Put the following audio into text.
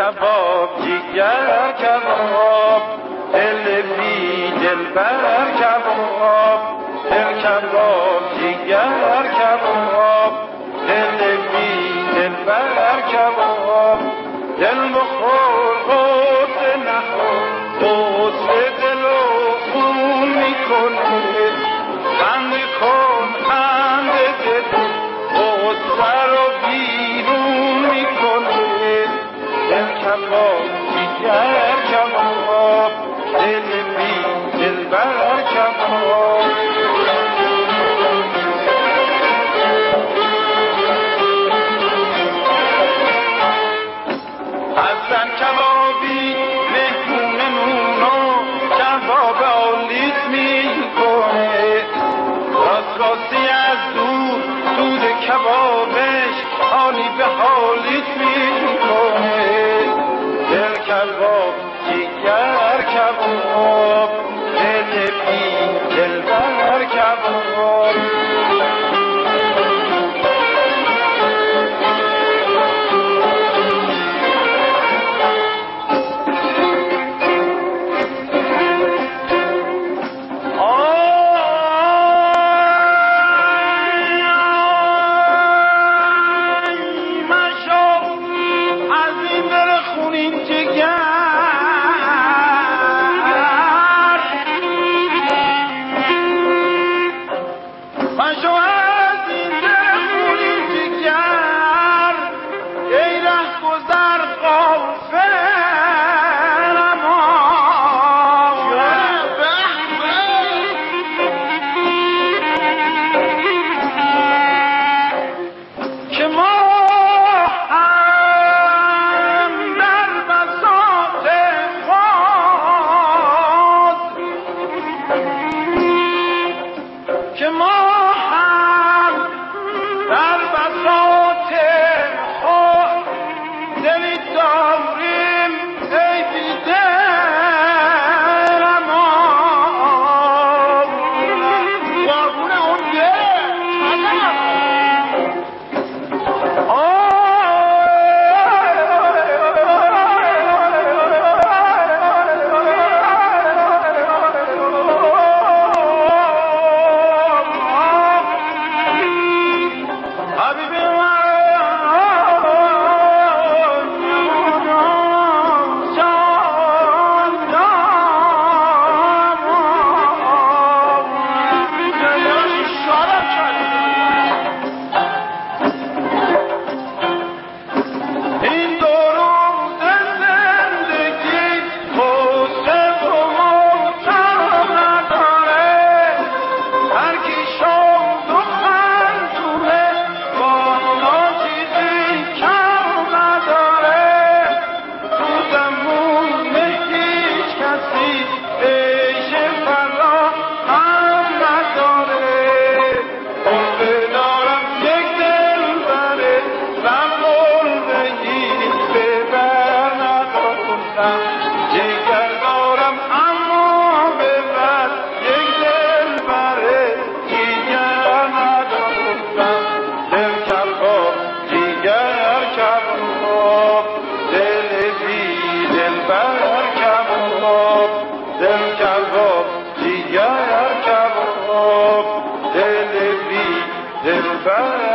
کباب جگر کباب دل بی دل بر کباب دل کباب جگر کباب دل بی دل بر کباب دل بخور قصه نخور قصه دل و خون میکنه خنده کن خنده دل قصه رو بیرون میکنه دل کباب جگر کباب دل بی دل بر کباب حسن کبابی مهمون نونو کباب آلیس میکنه راست راستی از دود کبابش حالی به حالیت میکنه دل کباب جگر کباب دل بی دل بر کباب دل بی دل بر